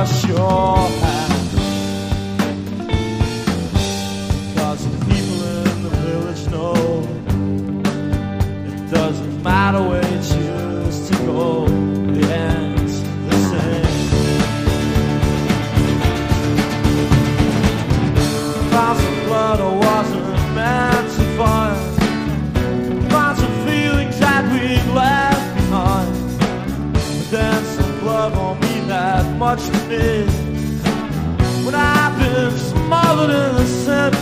wash your hands. Because the people in the village know it doesn't matter where you choose to go, the end's the same. Found some blood I wasn't meant to find. Found some feelings that we'd left behind. But then some blood won't mean that much to me when I've been smothered in the center